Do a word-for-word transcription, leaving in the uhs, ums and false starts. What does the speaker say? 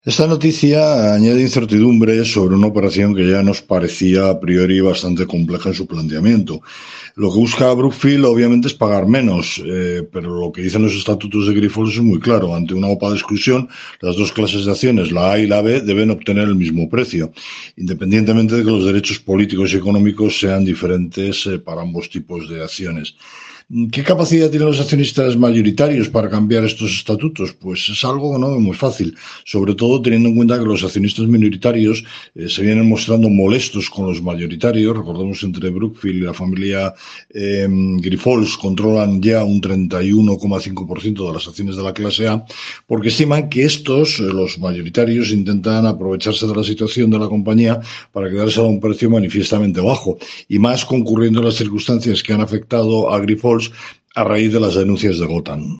Esta noticia añade incertidumbre sobre una operación que ya nos parecía a priori bastante compleja en su planteamiento. Lo que busca Brookfield obviamente es pagar menos, eh, pero lo que dicen los estatutos de Grifols es muy claro. Ante una OPA de exclusión, las dos clases de acciones, la A y la B, deben obtener el mismo precio, independientemente de que los derechos políticos y económicos sean diferentes eh, para ambos tipos de acciones. ¿Qué capacidad tienen los accionistas mayoritarios para cambiar estos estatutos? Pues es algo no muy fácil, sobre todo teniendo en cuenta que los accionistas minoritarios eh, se vienen mostrando molestos con los mayoritarios. Recordemos entre Brookfield y la familia eh, Grifols controlan ya un treinta y uno coma cinco por ciento de las acciones de la clase A, porque estiman que estos, eh, los mayoritarios, intentan aprovecharse de la situación de la compañía para quedarse a un precio manifiestamente bajo, y más concurriendo las circunstancias que han afectado a Grifols a raíz de las denuncias de Gotham.